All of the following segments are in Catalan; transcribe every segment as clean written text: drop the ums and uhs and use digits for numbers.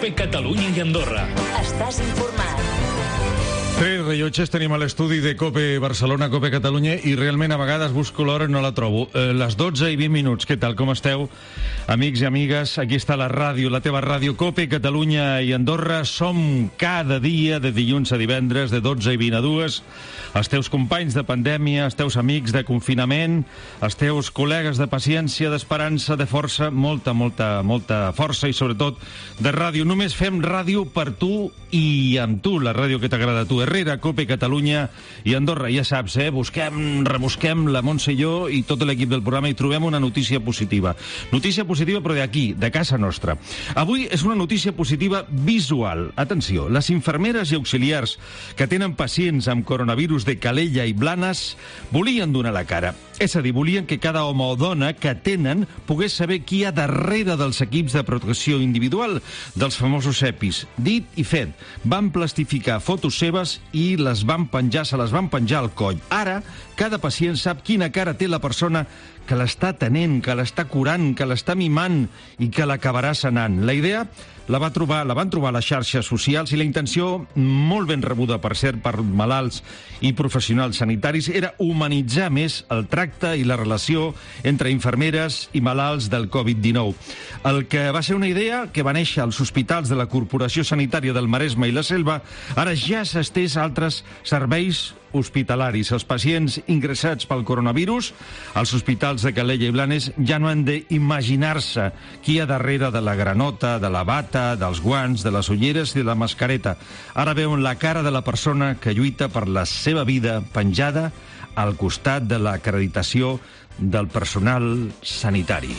COPE Catalunya i Andorra. Estàs informat. 3 rellotges tenim a l'estudi de COPE Barcelona, COPE Catalunya, i realment a vegades busco l'hora i no la trobo. Les 12 i 20 minuts, què tal, com esteu? Amics i amigues, aquí està la ràdio, la teva ràdio, COPE Catalunya i Andorra. Som cada dia, de dilluns a divendres, de 12 i 20 a 2. Els teus companys de pandèmia, els teus amics de confinament, els teus col·legues de paciència, d'esperança, de força, molta força i, sobretot, de ràdio. Només fem ràdio per tu i amb tu, la ràdio que t'agrada a tu. Herrera, COPE Catalunya i Andorra. Ja saps, busquem, rebusquem, la Montse i jo i tot l'equip del programa i trobem una notícia positiva. Notícia positiva, però d'aquí, de casa nostra. Avui és una notícia positiva visual. Atenció, les infermeres i auxiliars que tenen pacients amb coronavirus de Calella i Blanes volien donar la cara. És a dir, volien que cada home o dona que tenen pogués saber qui hi ha darrere dels equips de protecció individual, dels famosos EPIs. Dit i fet, van plastificar fotos seves i les van penjar, se les van penjar al coll. Ara, cada pacient sap quina cara té la persona que l'està atenent, que l'està curant, que l'està mimant i que l'acabarà sanant. La idea la van trobar a les xarxes socials i la intenció, molt ben rebuda, per cert, per malalts i professionals sanitaris, era humanitzar més el tracte i la relació entre infermeres i malalts del Covid-19. El que va ser una idea que va néixer als hospitals de la Corporació Sanitària del Maresme i la Selva, ara ja s'ha estès a altres serveis hospitalaris. Els pacients ingressats pel coronavirus als hospitals de Calella i Blanes ja no han d'imaginar-se qui hi ha darrere de la granota, de la bata, dels guants, de les ulleres i de la mascareta. Ara veuen la cara de la persona que lluita per la seva vida penjada al costat de l'acreditació del personal sanitari.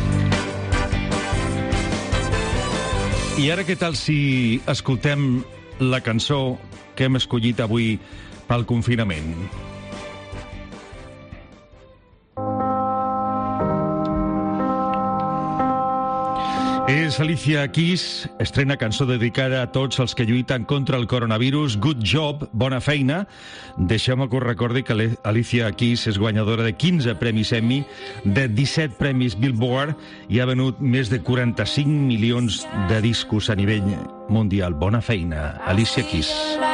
I ara què tal si escoltem la cançó que hem escollit avui pel confinament? És Alicia Keys, estrena cançó dedicada a tots els que lluiten contra el coronavirus. Good job, bona feina. Deixeu-me que us recordi que Alicia Keys és guanyadora de 15 premis Emmy, de 17 premis Billboard i ha venut més de 45 milions de discos a nivell mundial. Bona feina, Alicia Keys.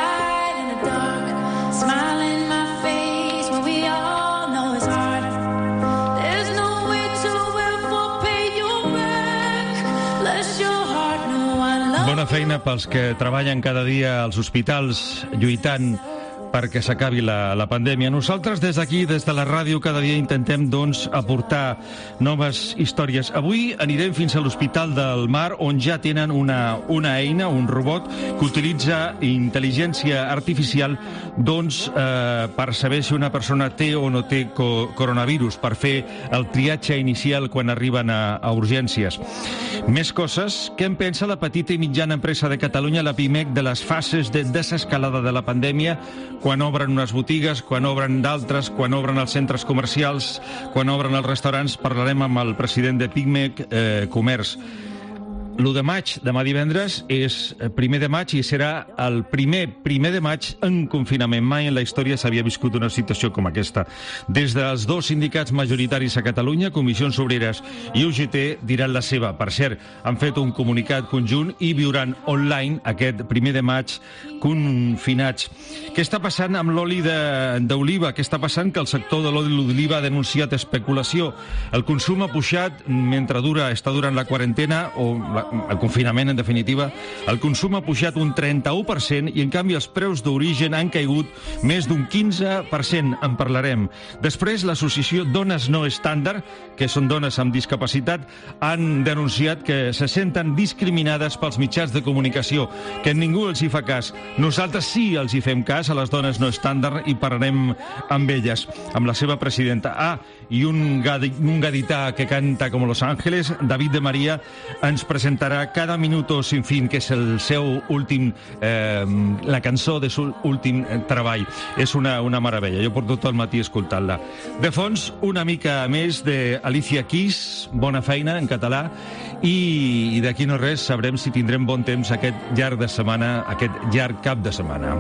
Bona feina pels que treballen cada dia als hospitals lluitant perquè s'acabi la pandèmia. Nosaltres des d'aquí, des de la ràdio, cada dia intentem, doncs, aportar noves històries. Avui anirem fins a l'Hospital del Mar, on ja tenen una eina, un robot, que utilitza intel·ligència artificial, doncs, per saber si una persona té o no té coronavirus, per fer el triatge inicial quan arriben a urgències. Més coses. Què en pensa la petita i mitjana empresa de Catalunya, la PIMEC, de les fases de desescalada de la pandèmia, quan obren unes botigues, quan obren d'altres, quan obren els centres comercials, quan obren els restaurants? Parlarem amb el president de PIMEC Comerç. L'1 de maig, demà divendres, és 1 de maig i serà el primer de maig en confinament. Mai en la història s'havia viscut una situació com aquesta. Des dels dos sindicats majoritaris a Catalunya, Comissions Obreres i UGT, diran la seva. Per cert, han fet un comunicat conjunt i viuran online aquest 1 de maig confinats. Què està passant amb l'oli d'oliva? Què està passant? Que el sector de l'oli d'oliva ha denunciat especulació. El consum ha pujat mentre està durant la quarantena o el confinament, en definitiva. El consum ha pujat un 31% i, en canvi, els preus d'origen han caigut més d'un 15%. En parlarem. Després, l'associació Dones No Estàndard, que són dones amb discapacitat, han denunciat que se senten discriminades pels mitjans de comunicació, que ningú els hi fa cas. Nosaltres sí els hi fem cas, a les dones no estàndard, i parlarem amb elles, amb la seva presidenta. I un gadità que canta com Los Ángeles, David de María, ens presentarà Cada minuto sin fin, que és el seu últim, la cançó de seu últim treball. És una meravella, jo porto tot el matí escoltant-la. De fons, una mica més d'Alicia Keys, bona feina en català, i d'aquí no res sabrem si tindrem bon temps aquest llarg de setmana, aquest llarg cap de setmana.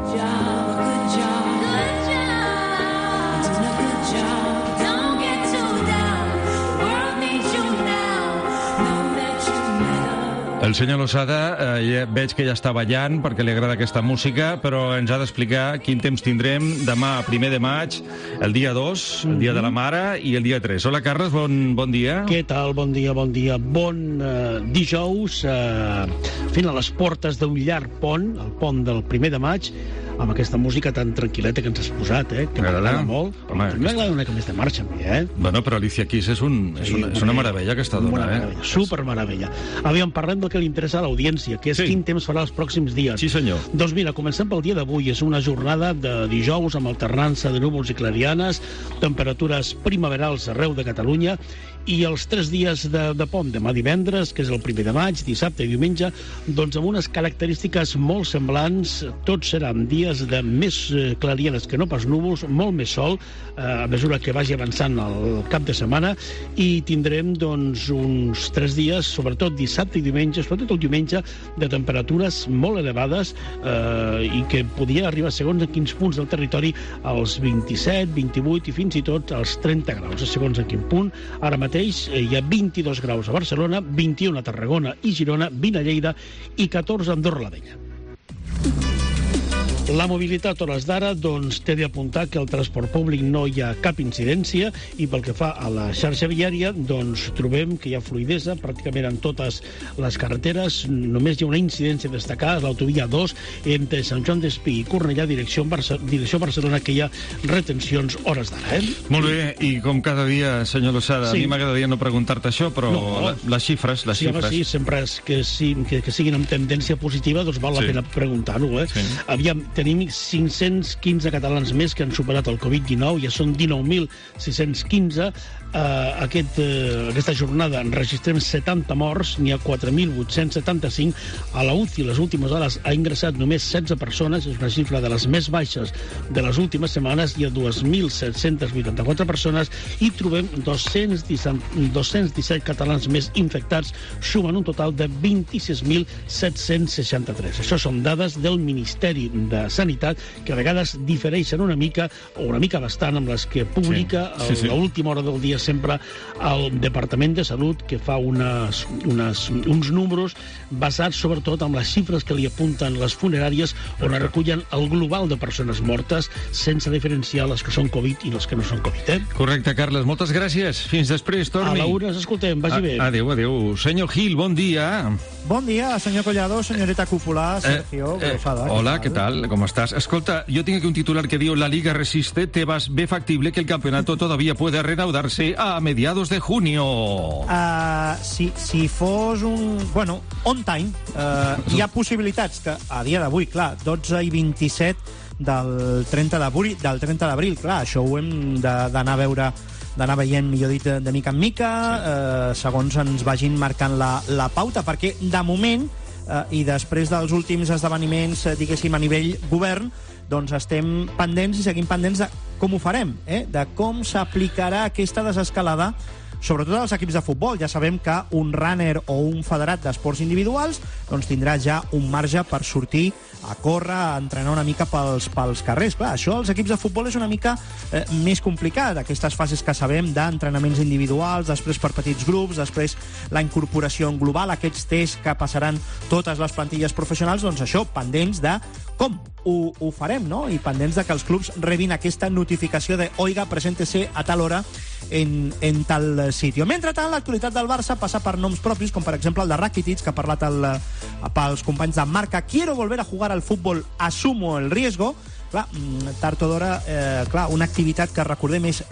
El senyor Losada veig que ja està ballant perquè li agrada aquesta música, però ens ha d'explicar quin temps tindrem demà, 1 de maig, el dia 2, el dia de la Mare, i el dia 3. Hola, Carles, bon dia. Què tal? Bon dia. Bon dijous, fent a les portes d'un llarg pont, el pont del 1 de maig, amb aquesta música tan tranquil·leta que ens has posat, que m'agrada molt. M'agrada una mica més de marxa, a mi, Bueno, però Alicia Keys és una meravella, aquesta dona, Supermeravella. Aviam, parlem del que li interessa a l'audiència, que és quin temps farà els pròxims dies. Sí, senyor. Doncs mira, comencem pel dia d'avui. És una jornada de dijous amb alternança de núvols i clarianes, temperatures primaverals arreu de Catalunya, i els 3 dies de pont, demà divendres, que és el 1 de maig, dissabte i diumenge, doncs amb unes característiques molt semblants. Tots seran dies de més clarianes que no pas núvols, molt més sol, a mesura que vagi avançant el cap de setmana, i tindrem doncs uns 3 dies, sobretot dissabte i diumenge, sobretot el diumenge, de temperatures molt elevades i que podria arribar, segons en quins punts del territori, als 27, 28 i fins i tot als 30 graus, segons en quin punt. Ara mateix hi ha 22 graus a Barcelona, 21 a Tarragona i Girona, 20 a Lleida i 14 a Andorra la Vella. La mobilitat a hores d'ara, doncs, té d'apuntar que el transport públic no hi ha cap incidència, i pel que fa a la xarxa viària, doncs trobem que hi ha fluïdesa pràcticament en totes les carreteres. Només hi ha una incidència destacada, l'autovia 2, entre Sant Joan d'Espí i Cornellà, direcció Barcelona, que hi ha retencions hores d'ara. Molt bé, i com cada dia, senyor Losada, a mi m'agradaria no preguntar-te això, però les xifres... Sí, sempre que siguin amb tendència positiva, doncs val la pena preguntar-ho. Aviam, tenim 515 catalans més que han superat el Covid-19, ja són 19.615. Aquesta jornada enregistrem 70 morts, n'hi ha 4.875. A la UCI, les últimes hores, ha ingressat només 16 persones, és una xifra de les més baixes de les últimes setmanes. Hi ha 2.784 persones i trobem 217 catalans més infectats, sumant un total de 26.763. Això són dades del Ministeri de Sanitat, que a vegades difereixen una mica, o una mica bastant, amb les que publica a l'última hora del dia sempre el Departament de Salut, que fa uns números basats sobretot en les xifres que li apunten les funeràries, on es recullen el global de persones mortes, sense diferenciar les que són Covid i les que no són Covid. Correcte, Carles. Moltes gràcies. Fins després, torni. A l'hora, escoltem, vagi bé. Adéu. Senyor Gil, bon dia. Bon dia, senyor Collado, senyoreta Cúpula, Sergio, Losada. Hola, ¿qué tal? ¿Cómo estás? Escolta, yo tengo aquí un titular que digo: la Liga resiste, Tebas ve factible que el campeonato todavía puede reanudarse a mediados de junio. Si fos on time, hi ha possibilitats que a dia d'avui, clar, 12 i 27 del 30 d'abril, clar, això ho hem d'anar a veure, d'anar veient, millor dit, de mica en mica, segons ens vagin marcant la pauta, perquè de moment, i després dels últims esdeveniments, diguéssim, a nivell govern, doncs estem pendents i seguim pendents de com ho farem, de com s'aplicarà aquesta desescalada, sobretot als equips de futbol. Ja sabem que un runner o un federat d'esports individuals doncs tindrà ja un marge per sortir a córrer, a entrenar una mica pels carrers. Clar, això als equips de futbol és una mica més complicat, aquestes fases que sabem d'entrenaments individuals, després per petits grups, després la incorporació en global, aquests tests que passaran totes les plantilles professionals, doncs això, pendents de com ho farem, no? I pendents de que els clubs rebin aquesta notificació de oiga, preséntese a tal hora en tal sitio. Mentrestant, l'actualitat del Barça passa per noms propis, com per exemple el de Rakitic, que ha parlat pels companys de Marca. Quiero volver a jugar al fútbol, asumo el riesgo. Clar, tard o d'hora, una activitat que, recordem, és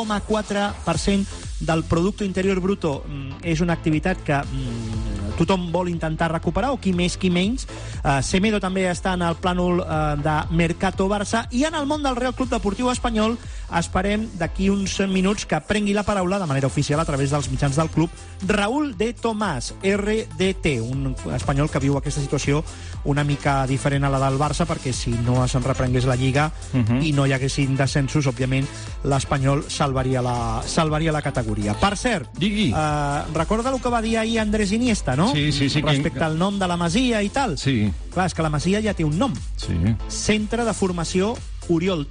l'1,4% del Producte Interior Bruto. És una activitat que tothom vol intentar recuperar, o qui més, qui menys. Semedo també està en el plànol de Mercato Barça, i en el món del Real Club Deportiu Espanyol esperem d'aquí uns minuts que prengui la paraula de manera oficial a través dels mitjans del club Raúl de Tomàs, RDT, un espanyol que viu aquesta situació una mica diferent a la del Barça, perquè si no se'n reprengués la Lliga i no hi haguessin descensos, òbviament l'Espanyol salvaria la categoria. Per cert, recorda el que va dir ahir Andrés Iniesta, no? Sí. Respecte al nom de la Masia i tal. Sí. Clar, és que la Masia ja té un nom. Sí. Centre de Formació Oriol Tort.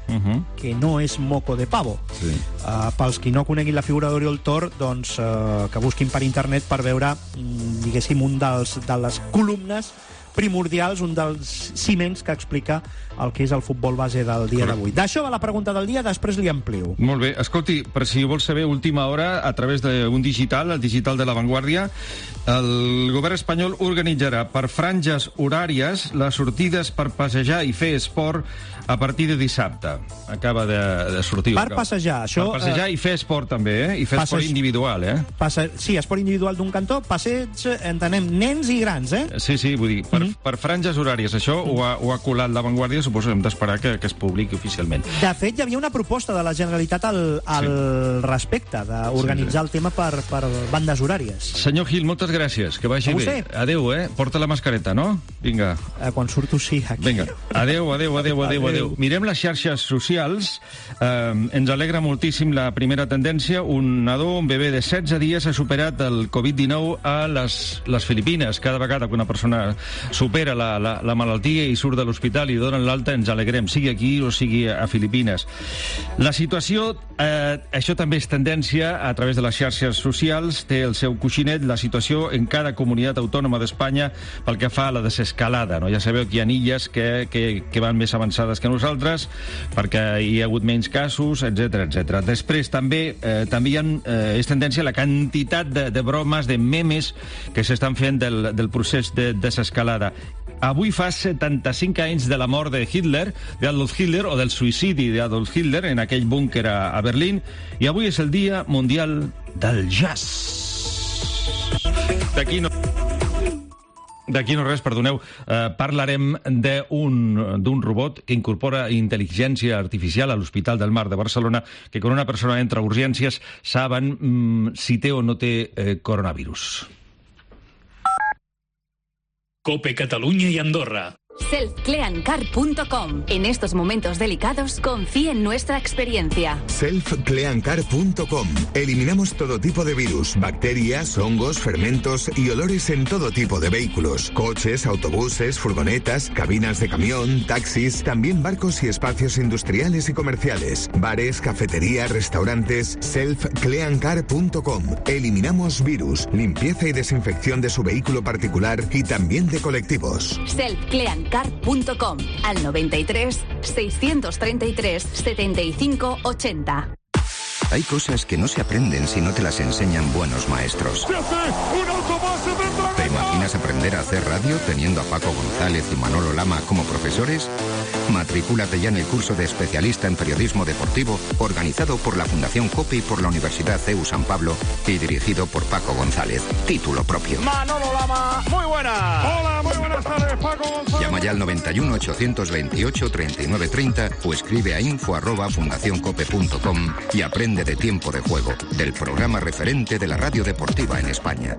que no és moco de pavo. Sí. Pels qui no coneguin la figura d'Oriol Tor, doncs que busquin per internet per veure, diguéssim, de les columnes primordials, un dels ciments que explica el que és el futbol base del dia d'avui. D'això va la pregunta del dia, després li amplio. Molt bé. Escolti, per si vols saber, última hora, a través d'un digital, el digital de La Vanguardia, el govern espanyol organitzarà per franges horàries les sortides per passejar i fer esport a partir de dissabte. Acaba de sortir. Per passejar, això... Per passejar i fer esport també, I fer esport individual, Sí, esport individual d'un cantó, passeig, entenem, nens i grans, Sí, vull dir, per franges horàries. Això ho ha colat La Vanguardia, suposo que hem d'esperar que es publiqui oficialment. De fet, hi havia una proposta de la Generalitat al respecte, d'organitzar el tema per bandes horàries. Senyor Gil, moltes gràcies, que vagi bé. Adéu, Porta la mascareta, no? Vinga. Quan surto, sí, aquí. Vinga, adéu. Mirem les xarxes socials. Ens alegra moltíssim la primera tendència. Un nadó, un bebè de 16 dies, ha superat el Covid-19 a les Filipines. Cada vegada que una persona supera la malaltia i surt de l'hospital i donen l'alta, ens alegrem, sigui aquí o sigui a Filipines. La situació, això també és tendència a través de les xarxes socials, té el seu coixinet, la situació en cada comunitat autònoma d'Espanya pel que fa a la desescalada. No? Ja sabeu que hi ha illes que van més avançades que nosaltres perquè hi ha hagut menys casos, etc. Després també és tendència la quantitat de bromes, de memes que s'estan fent del procés de desescalada. Avui fa 75 anys de la mort d'Adolf Hitler, o del suïcidi d'Adolf Hitler en aquell búnquer a Berlín, i avui és el Dia Mundial del Jazz. D'aquí no res, perdoneu, parlarem d'un robot que incorpora intel·ligència artificial a l'Hospital del Mar de Barcelona, que quan una persona entra a urgències saben si té o no té coronavirus. COPE Catalunya y Andorra. Selfcleancar.com. En estos momentos delicados, confíe en nuestra experiencia. Selfcleancar.com. Eliminamos todo tipo de virus, bacterias, hongos, fermentos y olores en todo tipo de vehículos. Coches, autobuses, furgonetas, cabinas de camión, taxis, también barcos y espacios industriales y comerciales. Bares, cafeterías, restaurantes. Selfcleancar.com. Eliminamos virus, limpieza y desinfección de su vehículo particular y también de colectivos. Selfcleancar.com. Al 93 633 75 80. Hay cosas que no se aprenden si no te las enseñan buenos maestros. ¿Te imaginas aprender a hacer radio teniendo a Paco González y Manolo Lama como profesores? Matricúlate ya en el curso de especialista en periodismo deportivo, organizado por la Fundación COPE y por la Universidad CEU San Pablo y dirigido por Paco González. Título propio. Manolo Lama, muy buena. Hola, muy buenas tardes, Paco González. Llama ya al 91 828 3930 o escribe a info@fundacioncope.com y aprende de Tiempo de Juego, del programa referente de la radio deportiva en España.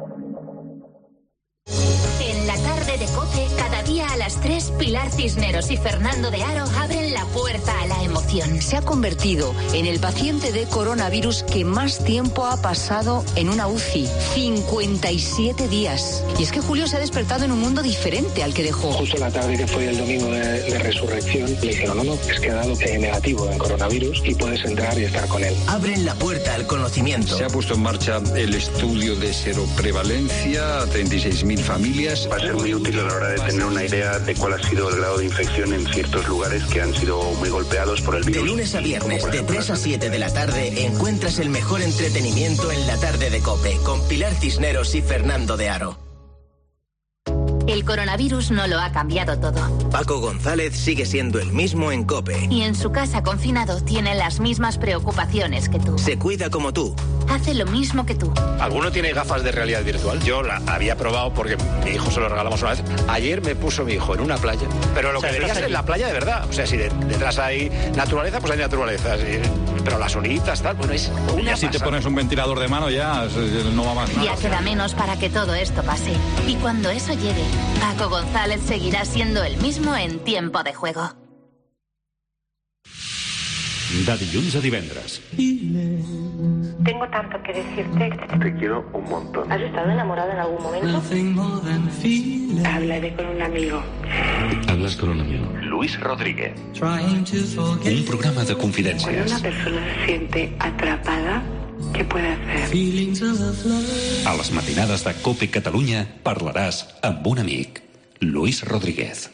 En la tarde de COPE, cada día a las 3, Pilar Cisneros y Fernando de Aro abren la puerta a la emoción. Se ha convertido en el paciente de coronavirus que más tiempo ha pasado en una UCI. 57 días. Y es que Julio se ha despertado en un mundo diferente al que dejó. Justo la tarde que fue el domingo de resurrección, le dijeron, no, es que ha dado negativo en coronavirus y puedes entrar y estar con él. Abren la puerta al conocimiento. Se ha puesto en marcha el estudio de seroprevalencia a 36.000 familias. Va a ser muy útil a la hora de tener una idea de cuál ha sido el grado de infección en ciertos lugares que han sido muy golpeados por el virus. De lunes a viernes, de 3 a 7 de la tarde, encuentras el mejor entretenimiento en la tarde de COPE, con Pilar Cisneros y Fernando de Aro. El coronavirus no lo ha cambiado todo. Paco González sigue siendo el mismo en COPE. Y en su casa confinado tiene las mismas preocupaciones que tú. Se cuida como tú. Hace lo mismo que tú. ¿Alguno tiene gafas de realidad virtual? Yo la había probado porque mi hijo se lo regalamos una vez. Ayer me puso mi hijo en una playa. Pero lo que verías en la playa de verdad. O sea, si detrás hay naturaleza, pues hay naturaleza. Pero las olitas, tal, bueno, es una si te pones un ventilador de mano ya no va más nada. Ya queda menos para que todo esto pase. Y cuando eso llegue, Paco González seguirá siendo el mismo en Tiempo de Juego. De dilluns a divendres. Tengo tanto que decirte. Te quiero un montón. ¿Has estado enamorado en algún momento? Hablaré con un amigo. Hablas con un amigo. Luis Rodríguez. Un programa de confidències. Cuando una persona se siente atrapada, què puede hacer? A les matinades de COPE Catalunya parlaràs amb un amic. Luis Rodríguez.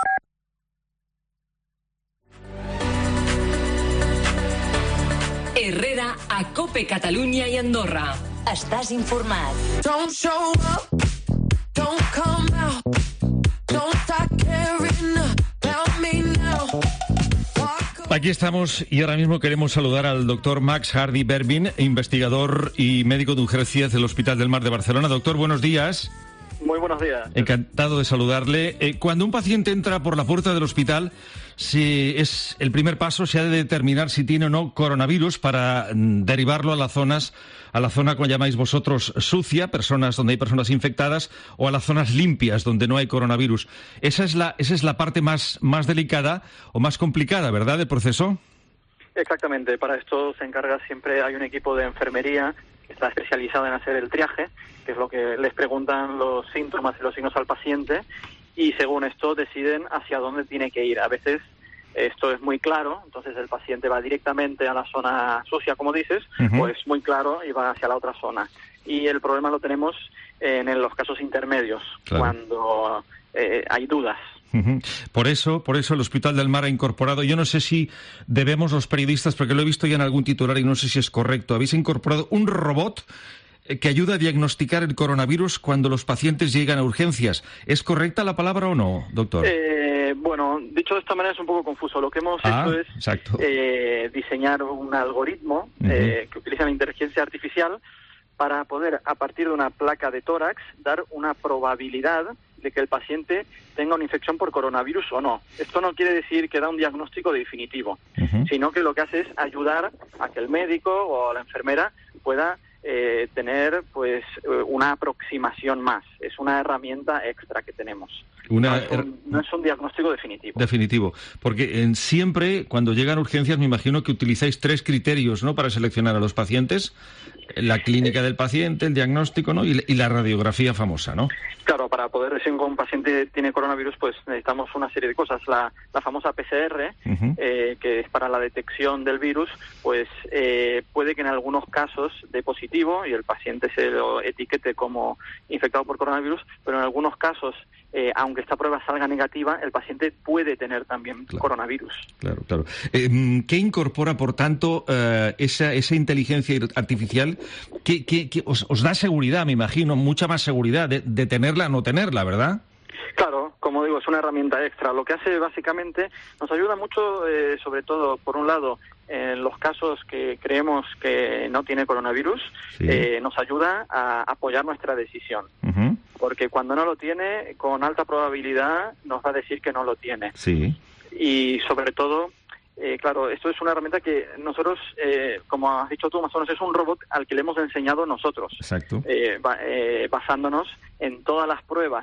Herrera a COPE Catalunya i Andorra. Estàs informat. Don't show up, don't come out, don't start caring about me now. Aquí estamos y ahora mismo queremos saludar al doctor Max Hardy Berbin, investigador y médico de urgencias del Hospital del Mar de Barcelona. Doctor, buenos días. Muy buenos días. Encantado de saludarle. Cuando un paciente entra por la puerta del hospital, si es el primer paso, se ha de determinar si tiene o no coronavirus para derivarlo a la zona como llamáis vosotros sucia, donde hay personas infectadas, o a las zonas limpias donde no hay coronavirus. Esa es la parte más delicada o más complicada, ¿verdad, del proceso? Exactamente. Para esto se encarga siempre, hay un equipo de enfermería que está especializado en hacer el triaje, que es lo que les preguntan los síntomas y los signos al paciente, y según esto deciden hacia dónde tiene que ir. A veces esto es muy claro, entonces el paciente va directamente a la zona sucia, como dices, o es muy claro y va hacia la otra zona. Y el problema lo tenemos en los casos intermedios, claro, cuando hay dudas. Por eso el Hospital del Mar ha incorporado, yo no sé si debemos los periodistas, porque lo he visto ya en algún titular y no sé si es correcto, habéis incorporado un robot que ayuda a diagnosticar el coronavirus cuando los pacientes llegan a urgencias. ¿Es correcta la palabra o no, doctor? Bueno, dicho de esta manera es un poco confuso. Lo que hemos hecho es diseñar un algoritmo que utiliza la inteligencia artificial para poder, a partir de una placa de tórax, dar una probabilidad de que el paciente tenga una infección por coronavirus o no. Esto no quiere decir que da un diagnóstico definitivo, sino que lo que hace es ayudar a que el médico o la enfermera pueda tener pues una aproximación más. Es una herramienta extra que tenemos. No es un diagnóstico definitivo. Definitivo. Porque siempre, cuando llegan urgencias, me imagino que utilizáis 3 criterios, ¿no?, para seleccionar a los pacientes. La clínica del paciente, el diagnóstico, ¿no?, y la radiografía famosa, ¿no? Claro, para poder decir que un paciente tiene coronavirus, pues necesitamos una serie de cosas. La famosa PCR, que es para la detección del virus, pues puede que en algunos casos dé positivo y el paciente se lo etiquete como infectado por coronavirus, pero en algunos casos, aunque esta prueba salga negativa, el paciente puede tener también coronavirus. Claro. ¿Qué incorpora, por tanto, esa inteligencia artificial que os da seguridad, me imagino, mucha más seguridad de tenerla o no tenerla, ¿verdad? Claro, como digo, es una herramienta extra. Lo que hace básicamente nos ayuda mucho, sobre todo, por un lado, en los casos que creemos que no tiene coronavirus, nos ayuda a apoyar nuestra decisión. Porque cuando no lo tiene, con alta probabilidad nos va a decir que no lo tiene. Sí. Y sobre todo, claro, esto es una herramienta que nosotros, como has dicho tú, más o menos es un robot al que le hemos enseñado nosotros. Exacto. Basándonos en todas las pruebas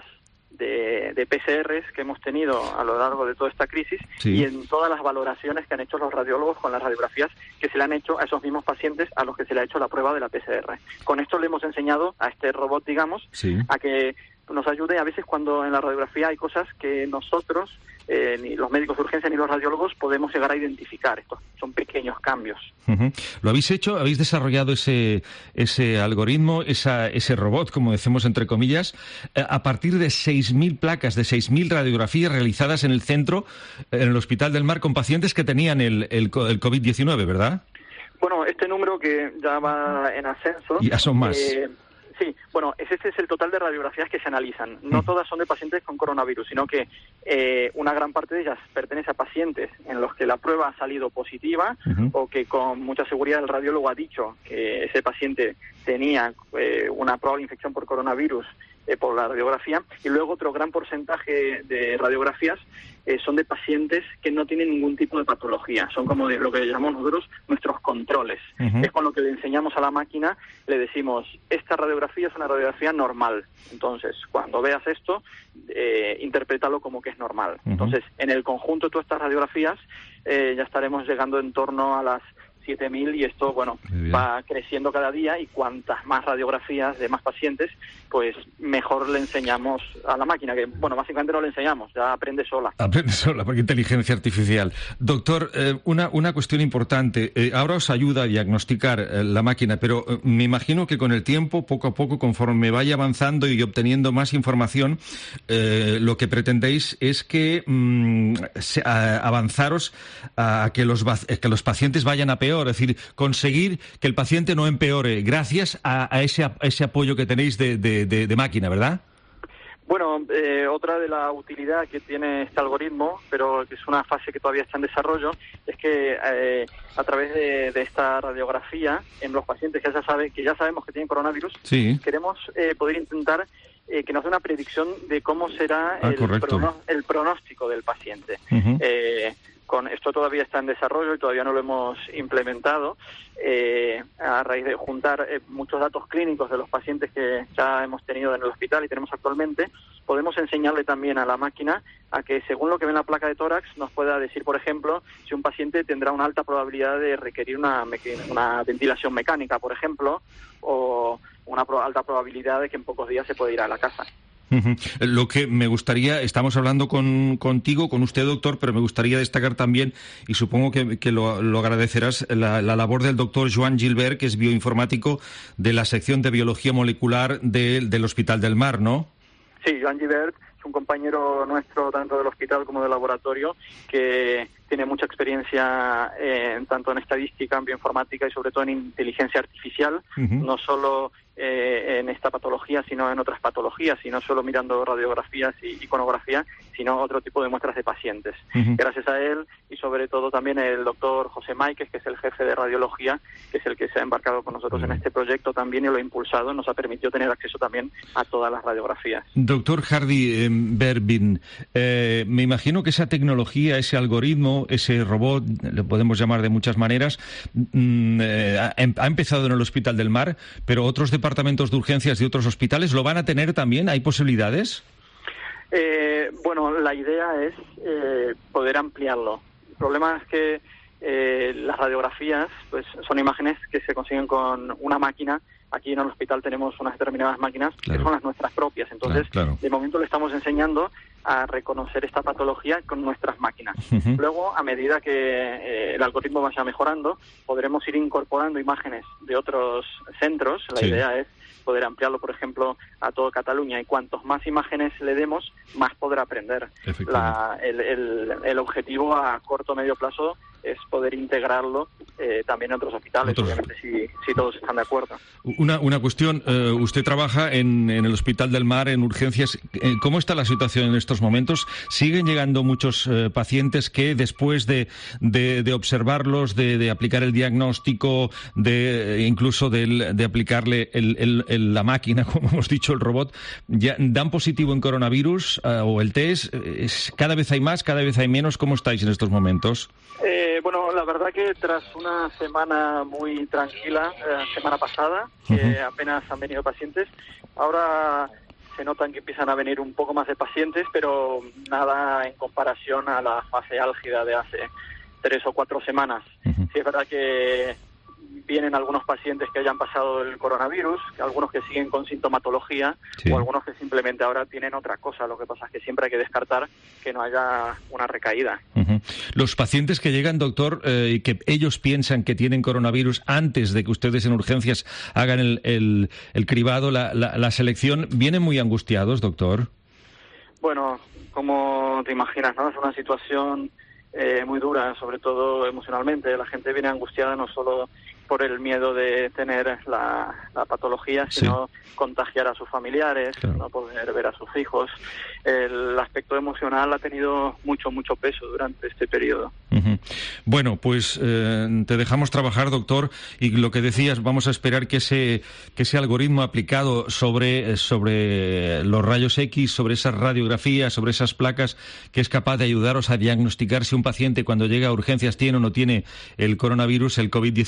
de PCRs que hemos tenido a lo largo de toda esta crisis y en todas las valoraciones que han hecho los radiólogos con las radiografías que se le han hecho a esos mismos pacientes a los que se le ha hecho la prueba de la PCR. Con esto le hemos enseñado a este robot, digamos, a que nos ayude a veces cuando en la radiografía hay cosas que nosotros, ni los médicos de urgencia ni los radiólogos, podemos llegar a identificar. Estos son pequeños cambios. ¿Lo habéis hecho? ¿Habéis desarrollado ese algoritmo, ese robot, como decimos entre comillas, a partir de 6.000 placas, de 6.000 radiografías realizadas en el centro, en el Hospital del Mar, con pacientes que tenían el COVID-19, ¿verdad? Bueno, este número que ya va en ascenso... Ya son más. Sí, bueno, este es el total de radiografías que se analizan. No todas son de pacientes con coronavirus, sino que una gran parte de ellas pertenece a pacientes en los que la prueba ha salido positiva o que con mucha seguridad el radiólogo ha dicho que ese paciente tenía una probable infección por coronavirus por la radiografía. Y luego otro gran porcentaje de radiografías son de pacientes que no tienen ningún tipo de patología. Son como lo que llamamos nosotros nuestros controles. Es con lo que le enseñamos a la máquina, le decimos, esta radiografía es una una radiografía normal. Entonces, cuando veas esto, interprétalo como que es normal. Entonces, en el conjunto de todas estas radiografías, ya estaremos llegando en torno a las 7.000 y esto, bueno, va creciendo cada día y cuantas más radiografías de más pacientes, pues mejor le enseñamos a la máquina, que, bueno, básicamente no le enseñamos, ya aprende sola. Aprende sola, porque inteligencia artificial. Doctor, una cuestión importante. Ahora os ayuda a diagnosticar la máquina, pero me imagino que con el tiempo, poco a poco, conforme vaya avanzando y obteniendo más información, lo que pretendéis es que avanzaros a que los pacientes vayan a peor. Es decir, conseguir que el paciente no empeore gracias a ese apoyo que tenéis de máquina, ¿verdad? Bueno, otra de la utilidad que tiene este algoritmo, pero que es una fase que todavía está en desarrollo, es que a través de esta radiografía en los pacientes que ya sabemos que tienen coronavirus, queremos poder intentar que nos dé una predicción de cómo será el pronóstico del paciente. Con esto todavía está en desarrollo y todavía no lo hemos implementado. A raíz de juntar muchos datos clínicos de los pacientes que ya hemos tenido en el hospital y tenemos actualmente, podemos enseñarle también a la máquina a que, según lo que ve en la placa de tórax, nos pueda decir, por ejemplo, si un paciente tendrá una alta probabilidad de requerir una ventilación mecánica, por ejemplo, o una alta probabilidad de que en pocos días se puede ir a la casa. Lo que me gustaría, estamos hablando con usted, doctor, pero me gustaría destacar también, y supongo que lo agradecerás, la labor del doctor Joan Gilbert, que es bioinformático de la sección de biología molecular del Hospital del Mar, ¿no? Sí, Joan Gilbert es un compañero nuestro tanto del hospital como del laboratorio que tiene mucha experiencia tanto en estadística, en bioinformática y sobre todo en inteligencia artificial, no solo en esta patología, sino en otras patologías, y no solo mirando radiografías y iconografía, sino otro tipo de muestras de pacientes. Gracias a él y sobre todo también el doctor José Máiquez, que es el jefe de radiología, que es el que se ha embarcado con nosotros en este proyecto también y lo ha impulsado, nos ha permitido tener acceso también a todas las radiografías. Doctor Hardy Berbin, me imagino que esa tecnología, ese algoritmo, ese robot, le podemos llamar de muchas maneras, ha empezado en el Hospital del Mar, pero otros departamentos de urgencias de otros hospitales lo van a tener también. ¿Hay posibilidades? Bueno, la idea es poder ampliarlo. El problema es que las radiografías pues son imágenes que se consiguen con una máquina. Aquí en el hospital tenemos unas determinadas máquinas que son las nuestras propias. Entonces, de momento le estamos enseñando a reconocer esta patología con nuestras máquinas. Luego, a medida que el algoritmo vaya mejorando, podremos ir incorporando imágenes de otros centros. La idea es poder ampliarlo, por ejemplo, a todo Cataluña, y cuantos más imágenes le demos, más podrá aprender. El objetivo a corto o medio plazo es poder integrarlo también en otros hospitales, obviamente, si todos están de acuerdo. Una cuestión, usted trabaja en el Hospital del Mar, en urgencias. ¿Cómo está la situación en estos momentos? ¿Siguen llegando muchos pacientes que después de observarlos, de aplicar el diagnóstico, incluso de aplicarle la máquina, como hemos dicho, el robot, ya dan positivo en coronavirus o el test? ¿Cada vez hay más, cada vez hay menos? ¿Cómo estáis en estos momentos? Bueno, la verdad que tras una semana muy tranquila, semana pasada, que apenas han venido pacientes, ahora se notan que empiezan a venir un poco más de pacientes, pero nada en comparación a la fase álgida de hace 3 o 4 semanas. Sí, es verdad que vienen algunos pacientes que hayan pasado el coronavirus, algunos que siguen con sintomatología o algunos que simplemente ahora tienen otra cosa. Lo que pasa es que siempre hay que descartar que no haya una recaída. Los pacientes que llegan, doctor, y que ellos piensan que tienen coronavirus antes de que ustedes en urgencias hagan el cribado, la selección, ¿vienen muy angustiados, doctor? Bueno, como te imaginas, ¿no? Es una situación muy dura, sobre todo emocionalmente. La gente viene angustiada no solo por el miedo de tener la patología, sino contagiar a sus familiares, no poder ver a sus hijos. El aspecto emocional ha tenido mucho peso durante este periodo. Bueno, pues te dejamos trabajar, doctor, y lo que decías, vamos a esperar que ese algoritmo aplicado sobre los rayos X, sobre esas radiografías, sobre esas placas, que es capaz de ayudaros a diagnosticar si un paciente cuando llega a urgencias tiene o no tiene el coronavirus, el COVID-19, pues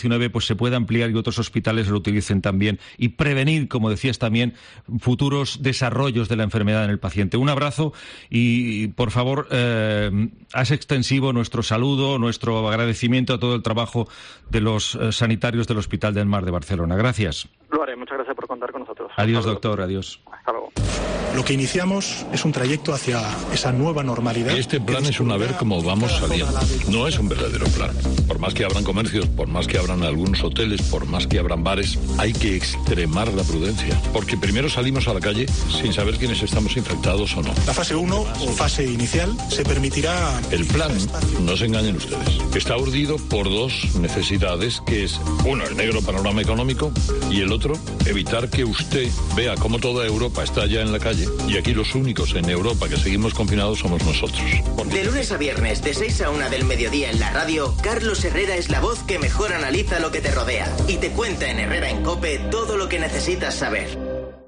se pueda ampliar y otros hospitales lo utilicen también y prevenir, como decías también, futuros desarrollos de la enfermedad en el paciente. Un abrazo y, por favor, haz extensivo nuestro saludo, nuestro agradecimiento a todo el trabajo de los sanitarios del Hospital del Mar de Barcelona. Gracias. Lo haré. Muchas gracias por contar con nosotros. Adiós, doctor. Adiós. Hasta luego. Lo que iniciamos es un trayecto hacia esa nueva normalidad. Este plan es un a ver cómo vamos saliendo. No es un verdadero plan. Por más que abran comercios, por más que abran algunos hoteles, por más que abran bares, hay que extremar la prudencia. Porque primero salimos a la calle sin saber quiénes estamos infectados o no. La fase 1 o fase inicial se permitirá... El plan, no se engañen ustedes, está urdido por dos necesidades, que es, uno, el negro panorama económico, y el otro, evitar que usted vea cómo toda Europa está ya en la calle y aquí los únicos en Europa que seguimos confinados somos nosotros. De lunes a viernes, de 6 a 1 del mediodía en la radio, Carlos Herrera es la voz que mejor analiza lo que te rodea y te cuenta en Herrera en COPE todo lo que necesitas saber.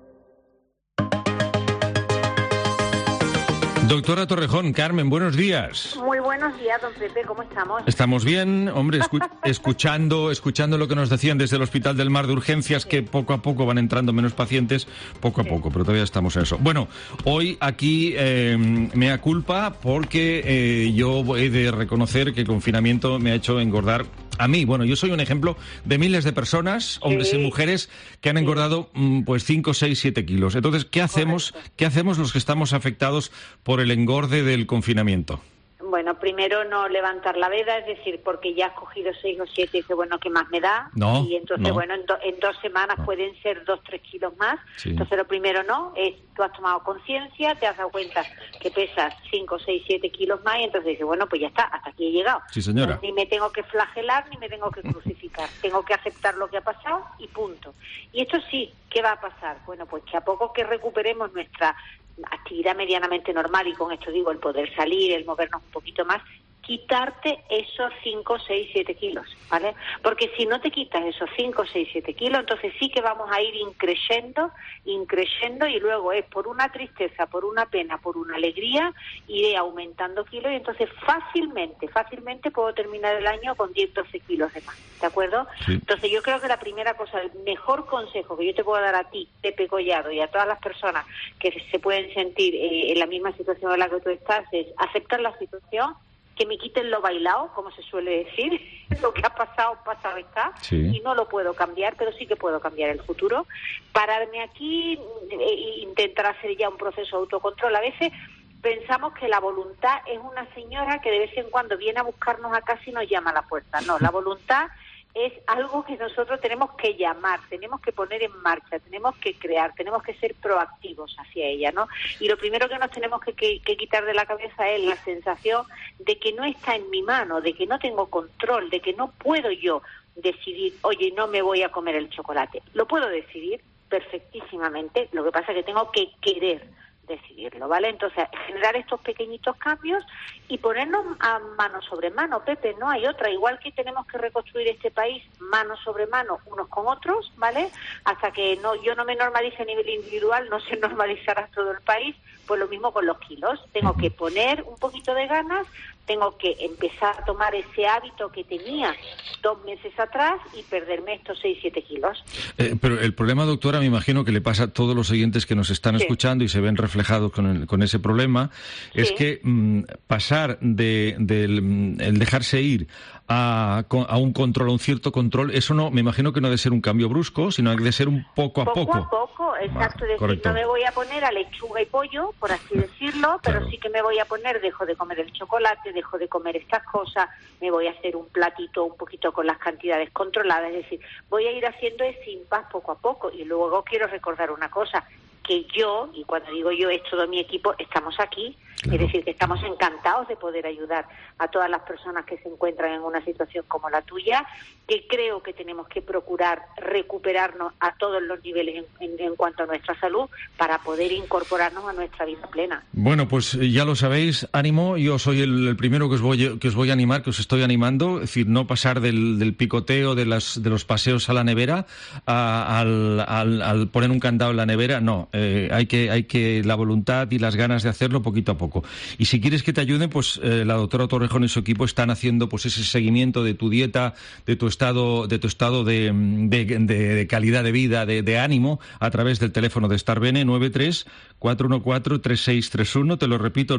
Doctora Torrejón, Carmen, buenos días. Muy buenos días, don Pepe, ¿cómo estamos? Estamos bien, hombre, escuchando lo que nos decían desde el Hospital del Mar de Urgencias, que poco a poco van entrando menos pacientes, poco a poco, pero todavía estamos en eso. Bueno, hoy aquí mea culpa porque yo he de reconocer que el confinamiento me ha hecho engordar a mí. Bueno, yo soy un ejemplo de miles de personas, hombres y mujeres, que han engordado pues 5, 6, 7 kilos. Entonces, ¿qué hacemos los que estamos afectados por el engorde del confinamiento? Bueno, primero no levantar la veda, es decir, porque ya has cogido 6 o 7 y dices, bueno, ¿qué más me da? No, y entonces, no. bueno, en 2 semanas pueden ser 2, 3 kilos más. Sí. Entonces, lo primero no, es tú has tomado conciencia, te has dado cuenta que pesas 5, 6, 7 kilos más y entonces dices, bueno, pues ya está, hasta aquí he llegado. Sí, señora. Ni me tengo que flagelar, ni me tengo que crucificar. Tengo que aceptar lo que ha pasado y punto. Y esto sí, ¿qué va a pasar? Bueno, pues que a poco que recuperemos nuestra actividad medianamente normal, y con esto digo el poder salir, el movernos un poquito más, quitarte esos 5, 6, 7 kilos, ¿vale? Porque si no te quitas esos 5, 6, 7 kilos, entonces sí que vamos a ir increciendo, y luego es por una tristeza, por una pena, por una alegría, iré aumentando kilos y entonces fácilmente puedo terminar el año con 10, 12 kilos de más, ¿de acuerdo? Sí. Entonces yo creo que la primera cosa, el mejor consejo que yo te puedo dar a ti, Pepe Collado, y a todas las personas que se pueden sentir en la misma situación en la que tú estás, es aceptar la situación, que me quiten lo bailado, como se suele decir, lo que ha pasado está, sí. Y no lo puedo cambiar, pero sí que puedo cambiar el futuro. Pararme aquí e intentar hacer ya un proceso de autocontrol. A veces pensamos que la voluntad es una señora que de vez en cuando viene a buscarnos a casa y nos llama a la puerta. No, la voluntad es algo que nosotros tenemos que llamar, tenemos que poner en marcha, tenemos que crear, tenemos que ser proactivos hacia ella, ¿no? Y lo primero que nos tenemos que quitar de la cabeza es la sensación de que no está en mi mano, de que no tengo control, de que no puedo yo decidir, oye, no me voy a comer el chocolate. Lo puedo decidir perfectísimamente, lo que pasa es que tengo que querer decidirlo, ¿vale? Entonces, generar estos pequeñitos cambios y ponernos a mano sobre mano, Pepe, no hay otra. Igual que tenemos que reconstruir este país mano sobre mano, unos con otros, ¿vale? Hasta que yo no me normalice a nivel individual, no se normalizará todo el país, pues lo mismo con los kilos. Tengo que poner un poquito de ganas, tengo que empezar a tomar ese hábito que tenía 2 meses atrás y perderme estos 6-7 kilos. Pero el problema, doctora, me imagino que le pasa a todos los oyentes que nos están escuchando y se ven reflejados con ese problema, es que pasar del dejarse ir a un control, a un cierto control, eso no, me imagino que no debe ser un cambio brusco, sino que debe ser un poco a poco. Poco a poco, exacto. Es decir, no me voy a poner a lechuga y pollo, por así decirlo, pero sí que me voy a poner, dejo de comer el chocolate, dejo de comer estas cosas, me voy a hacer un platito un poquito con las cantidades controladas, es decir, voy a ir haciendo ese impasse poco a poco. Y luego quiero recordar una cosa, que yo, y cuando digo yo es todo mi equipo, estamos aquí, claro. Es decir, que estamos encantados de poder ayudar a todas las personas que se encuentran en una situación como la tuya, que creo que tenemos que procurar recuperarnos a todos los niveles en cuanto a nuestra salud para poder incorporarnos a nuestra vida plena. Bueno, pues ya lo sabéis, ánimo, yo soy el primero que os voy a animar, que os estoy animando, es decir, no pasar del picoteo de los paseos a la nevera al poner un candado en la nevera, no. Hay que la voluntad y las ganas de hacerlo poquito a poco. poco. Y si quieres que te ayude, pues la doctora Torrejón y su equipo están haciendo pues ese seguimiento de tu dieta, de tu estado de calidad de vida, de ánimo, a través del teléfono de Starbene, 93-414-3631. Te lo repito,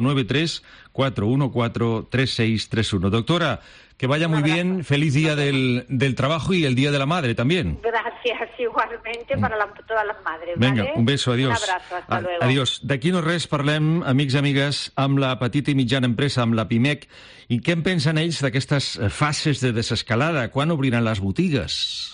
93-414-3631. Doctora, que vaya muy bien, feliz día del trabajo y el día de la madre también. Gracias, igualmente para todas las madres. Vinga, ¿vale? un beso, adiós. Un abrazo, hasta luego. Adiós. D'aquí no res parlem, amics i amigues, amb la petita i mitjana empresa, amb la PIMEC, i què en pensen ells d'aquestes fases de desescalada? Quan obriran les botigues?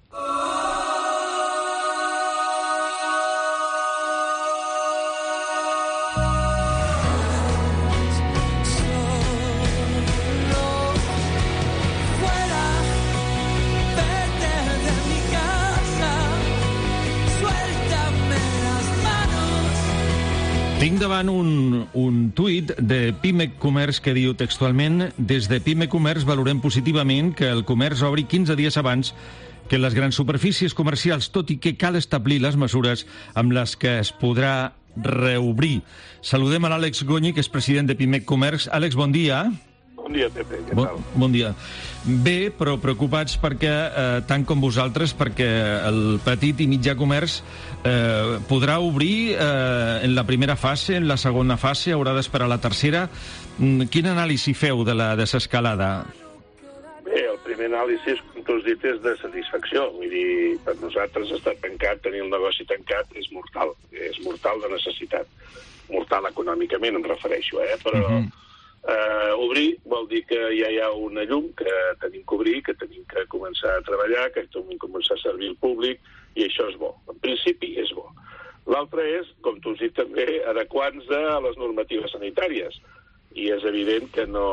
Tinc davant un tuit de Pimec Comerç que diu textualment: des de Pimec Comerç valorem positivament que el comerç obri 15 dies abans que les grans superfícies comercials, tot i que cal establir les mesures amb les que es podrà reobrir. Saludem a l'Àlex Gonyi, que és president de Pimec Comerç. Àlex, bon dia. Bon dia, Pepe, què tal? Bon dia. Bé, però preocupats perquè, tant com vosaltres, perquè el petit i mitjà comerç podrà obrir en la primera fase, en la segona fase, haurà d'esperar la tercera. Quin anàlisi feu de la desescalada? Bé, el primer anàlisi, com tu has dit, és de satisfacció. Vull dir, per nosaltres estar tancat, tenir el negoci tancat, és mortal de necessitat. Mortal econòmicament, em refereixo, però... obrir vol dir que ja hi ha una llum que tenim que obrir, que tenim que començar a treballar, que tenim que començar a servir al públic, i això és bo. En principi és bo. L'altre és, com tu has dit també, adequar-nos a les normatives sanitàries. I és evident que no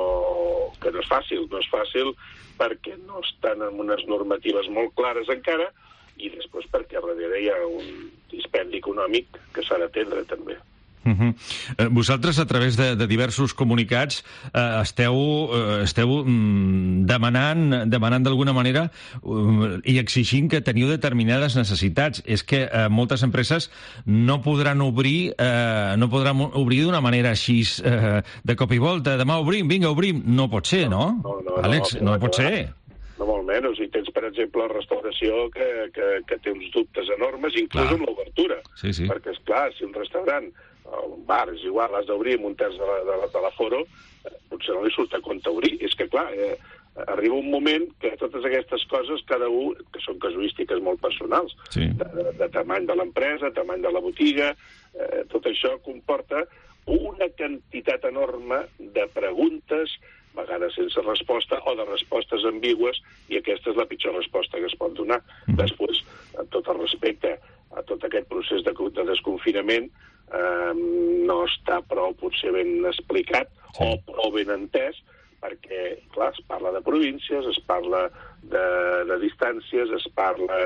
és fàcil. No és fàcil perquè no estan en unes normatives molt clares encara, i després perquè darrere hi ha un dispendi econòmic que s'ha d'atendre també. Vosaltres, a través de diversos comunicats, esteu demanant d'alguna manera i exigint que teniu determinades necessitats. És que moltes empreses no podran obrir d'una manera així de cop i volta. Demà obrim, vinga, obrim. No pot ser, no? Àlex, no pot ser. No, molt menys. I tens, per exemple, la restauració que té uns dubtes enormes, inclús amb l'obertura. Perquè, esclar, si un restaurant un bar, és igual, has d'obrir amb un terç de l'aforo, potser no li surt a compte obrir. És que, clar, arriba un moment que totes aquestes coses, cada un, que són casuístiques molt personals, de tamany de l'empresa, tamany de la botiga, tot això comporta una quantitat enorme de preguntes, a vegades sense resposta, o de respostes ambigües, i aquesta és la pitjor resposta que es pot donar. Després, amb tot el respecte a tot aquest procés de desconfinament, no està prou potser ben explicat o prou ben entès, perquè, clar, es parla de províncies, es parla de distàncies, es parla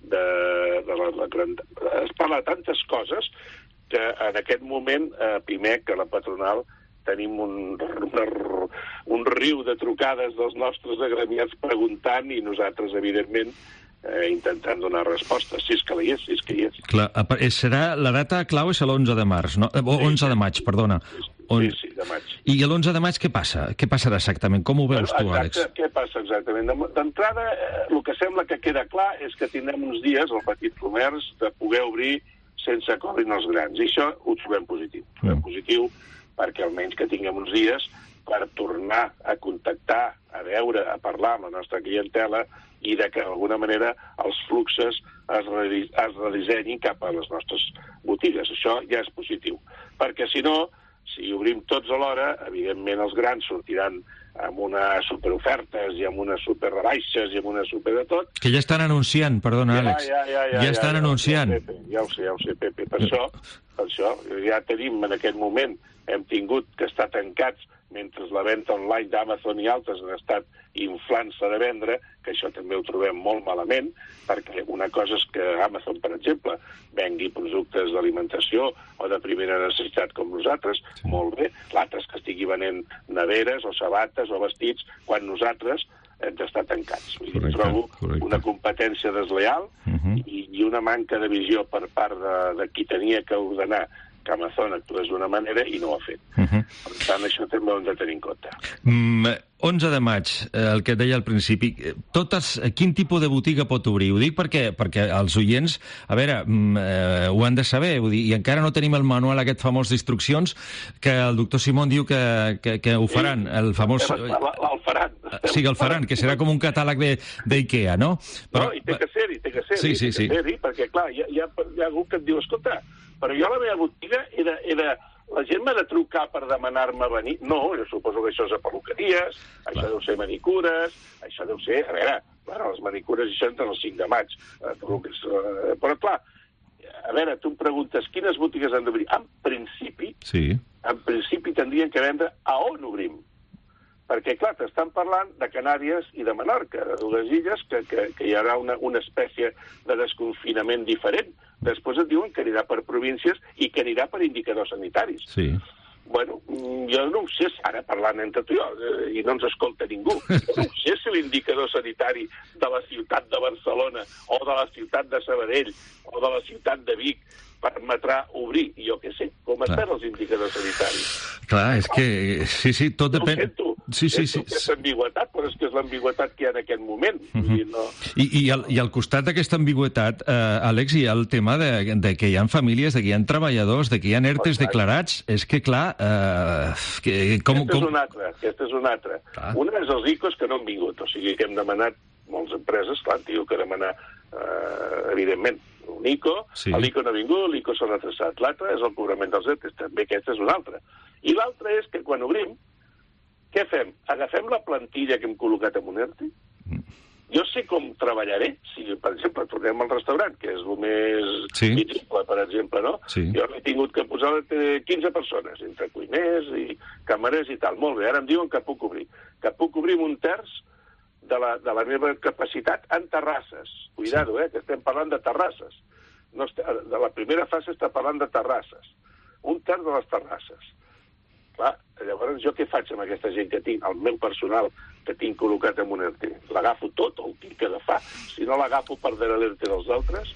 es parla de tantes coses que en aquest moment a PIMEC, a la patronal, tenim un riu de trucades dels nostres agremiats preguntant, i nosaltres, evidentment, intentant donar respostes, si és que hi és, si és que hi és. Clar, la data clau és l'11 de març, no? 11 de maig, perdona. Sí, de maig. I l'11 de maig què passa? Què passarà exactament? Com ho veus tu, Àlex? Què passa exactament? D'entrada, el que sembla que queda clar és que tindrem uns dies, el petit comerç, de poder obrir sense que obrin els grans. I això ho trobem positiu. Ho trobem positiu perquè almenys que tinguem uns dies per tornar a contactar, a veure, a parlar amb la nostra clientela, i de que d'alguna manera els fluxes es redissenyin cap a les nostres botigues. Això ja és positiu. Perquè si no, si obrim tots alhora, evidentment els grans sortiran amb unes superofertes i amb unes superrebaixes i amb una super de tot. Que ja estan anunciant, perdona, Àlex. Ja estan anunciant. Ja ho sé, Pepe. Per això ja tenim en aquest moment, hem tingut que estar tancats mentre la venda online d'Amazon i altres han estat inflant-se de vendre, que això també ho trobem molt malament, perquè una cosa és que Amazon, per exemple, vengui productes d'alimentació o de primera necessitat com nosaltres, molt bé. L'altre és que estigui venent neveres o sabates o vestits quan nosaltres hem d'estar tancats. Trobo una competència desleal i una manca de visió per part de qui tenia que ordenar que Amazon actués d'una manera i no ho ha fet. Per tant, això també ho hem de tenir en compte. 11 de maig, el que et deia al principi, quin tipus de botiga pot obrir? Ho dic perquè els oients, a veure, ho han de saber, vull dir, i encara no tenim el manual aquest famós d'instruccions que el doctor Simón diu que ho faran, el famós... El faran. Sí, el faran, que serà com un catàleg d'IKEA, no? No, i té que ser-hi, Sí. Perquè, clar, hi ha algú que et diu, escolta, però jo la meva botiga era la gent m'ha de trucar per demanar-me venir. No, jo suposo que això és a perruqueries, això deu ser manicures, això deu ser... A veure, les manicures això entren el 5 de maig. Però, clar, a veure, tu em preguntes quines botigues han d'obrir. En principi tindrien que vendre a on obrim. Perquè, clar, t'estan parlant de Canàries i de Menorca, de dues illes, que hi haurà una espècie de desconfinament diferent. Després et diuen que anirà per províncies i que anirà per indicadors sanitaris. Sí. Bueno, jo no ho sé, ara parlant entre tu i jo, i no ens escolta ningú. Jo no sé si l'indicador sanitari de la ciutat de Barcelona o de la ciutat de Sabadell o de la ciutat de Vic permetrà obrir, jo què sé, com estan els indicadors sanitaris. Clar, és que... Sí, tot depèn... No ho sento. Sí. És ambigüetat, però és que és l'ambigüetat que hi ha en aquest moment. I al costat d'aquesta ambigüetat, Àlex, hi ha el tema de que hi ha famílies, de que hi ha treballadors, de que hi ha ERTEs declarats. És que, clar... Aquesta és una altra. Una és els ICOs que no han vingut, o sigui que hem demanat moltes empreses, clar, han que demanar, evidentment, un ICO, l'ICO no ha vingut, l'ICO s'ha retrasat. L'altre és el cobrament dels ERTEs, també aquesta és una altra. I l'altra és que quan obrim, què fem? Agafem la plantilla que hem col·locat en un ERTE? Jo sé com treballaré, si, per exemple, tornem al restaurant, que és el més visible, per exemple, no? Jo he tingut que posar 15 persones, entre cuiners i camarers i tal. Molt bé, ara em diuen que puc obrir. Que puc obrir un terç de la meva capacitat en terrasses. Cuidado, que estem parlant de terrasses. De la primera fase està parlant de terrasses. Un terç de les terrasses. Clar, llavors jo què faig amb aquesta gent que tinc, el meu personal que tinc col·locat en un ERTE? L'agafo tot o el tinc que agafar? Si no l'agafo per darrere l'ERTE dels altres?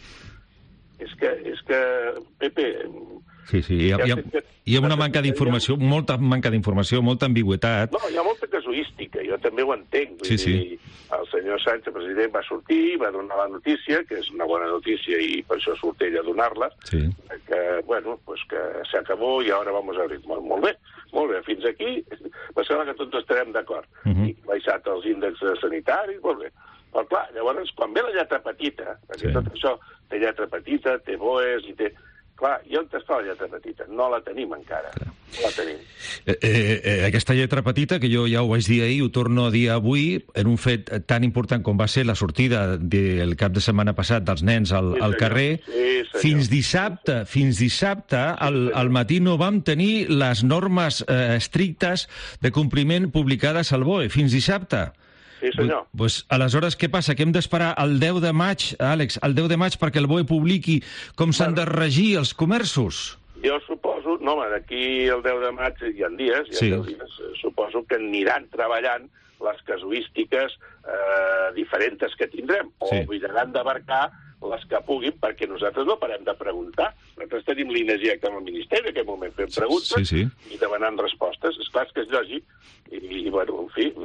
És que Pepe... Sí, hi ha una manca d'informació, molta manca d'informació, molta ambigüitat. No, hi ha molta casuística, jo també ho entenc. El senyor Sánchez, president, va sortir, va donar la notícia, que és una bona notícia i per això surt ell a donar-la, que, bueno, pues que s'acabó i ara vamos a abrir. Molt bé, fins aquí, va ser que tots estarem d'acord. I baixat els índexs sanitaris, molt bé. Però clar, llavors, quan ve la lletra petita, perquè tot això té lletra petita, té BOEs i té... Clar, i on està la lletra petita? No la tenim encara. No la tenim. Aquesta lletra petita, que jo ja ho vaig dir ahir, ho torno a dir avui, en un fet tan important com va ser la sortida del cap de setmana passat dels nens al carrer, fins dissabte al matí no vam tenir les normes estrictes de compliment publicades al BOE. Fins dissabte. Sí, senyor. Pues, aleshores, què passa? Que hem d'esperar el 10 de maig, Àlex, el 10 de maig perquè el BOE publiqui com s'han de regir els comerços? Jo suposo, no, d'aquí el 10 de maig hi ha dies, suposo que aniran treballant les casuístiques diferents que tindrem, o miraran d'abarcar les que puguin, perquè nosaltres no parem de preguntar. Nosaltres tenim l'INEGIAC en el Ministeri, en aquest moment fem preguntes i demanant respostes. És clar que és lògic. I bueno, en fi...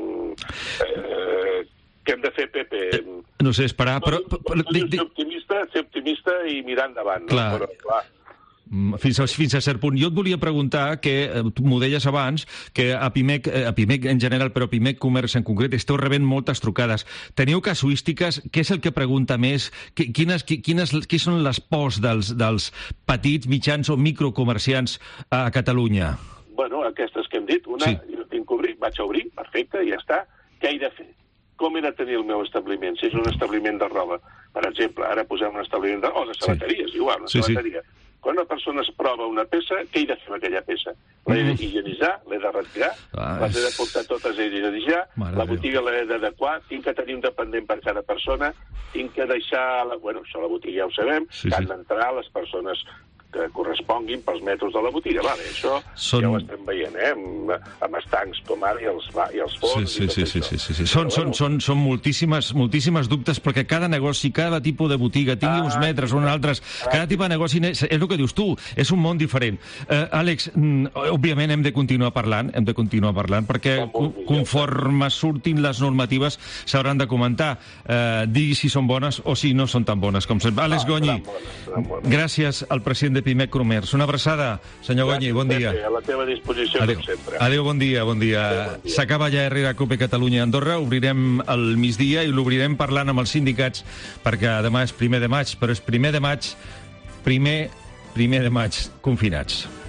Què hem de fer, Pepe? No sé, esperar... Ser optimista i mirar endavant. Clar. Però, clar, fins a cert punt. Jo et volia preguntar, que m'ho deies abans, que a PIMEC en general, però a PIMEC Comerç en concret, esteu rebent moltes trucades. Teniu casuístiques? Què és el que pregunta més? Qui són les pors dels petits, mitjans o microcomerciants a Catalunya? Bueno, aquestes que hem dit. Una, jo tinc que obrir, vaig a obrir, perfecte, i ja està. Què he de fer? Com he de tenir el meu establiment? Si és un establiment de roba, per exemple, ara posem un establiment de... o de sabateries, igual, una sabateria. Quan una persona es prova una peça, què he de fer amb aquella peça? L'he d'higienitzar, l'he de retirar, les he de portar totes a higienitzar, la botiga l'he d'adequar, tinc que tenir un dependent per cada persona, tinc que deixar... Bueno, això la botiga ja ho sabem, que han d'entrar les persones que corresponguin pels metres de la botiga. Vale, això ja ho estem veient, amb estancs com ara i els forns. Sí. Són moltíssimes dubtes, perquè cada negoci, cada tipus de botiga, tingui uns metres o uns altres, cada tipus de negoci, és el que dius tu, és un món diferent. Àlex, òbviament hem de continuar parlant, perquè conforme surtin les normatives s'hauran de comentar, digui si són bones o si no són tan bones com sempre. Àlex Gonyi, gràcies al president de Pimec Comerç. Una abraçada, senyor Gonyi, bon dia. A la teva disposició, com sempre. Adéu, bon dia. S'acaba ja Herrera Cope Catalunya Andorra, obrirem al migdia i l'obrirem parlant amb els sindicats, perquè demà és 1 de maig, però és 1 de maig, confinats.